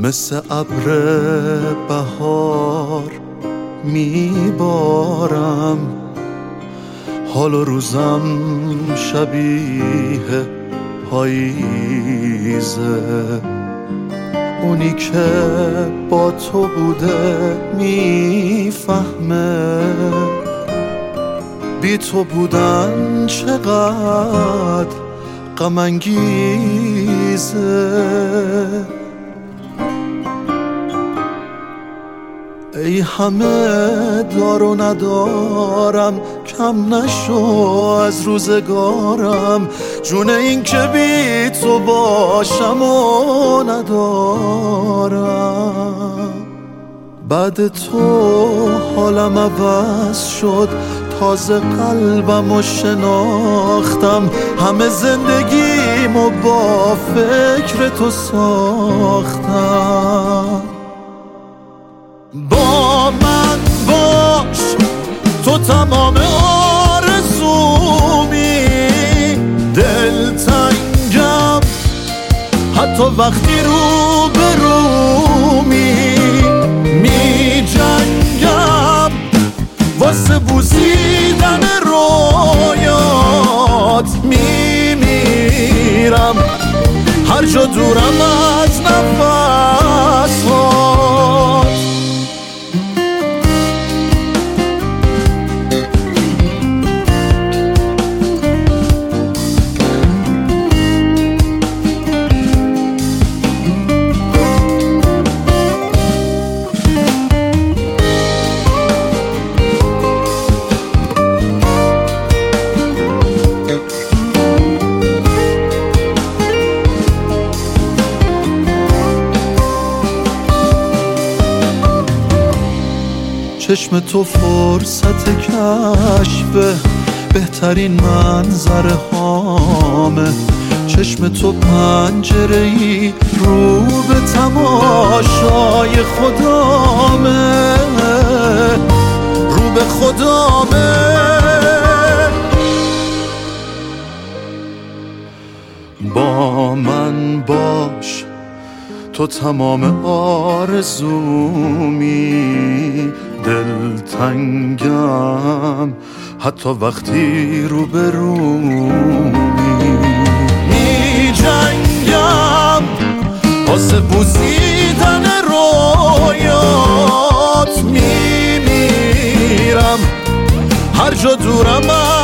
مثل ابر بهار میبارم، حال و روزم شبیه پاییزه. اونی که با تو بوده میفهمه بی تو بودن چقدر غم انگیزه. ای همه دار و ندارم، کم نشو از روزگارم، جون این که بی تو باشم و ندارم. بعد تو حالم عوض شد، تازه قلبم رو شناختم، همه زندگیمو با فکر تو ساختم. با من باش، تو تمام آرزومی، دلتنگم حتی وقتی رو به رومی، می جنگم واسه بوسیدن رویات، می میرم هر جا دورم از نفسات. چشم تو فرصت کشف بهترین منظره هامه، چشم تو پنجره‌ای رو به تماشای خدامه، رو به خدامه. با من باش، تو تمام آرزومی، دلتنگم حتی وقتی رو به رومی، می جنگم واسه بوسیدن رویات، می میرم هر جا دورم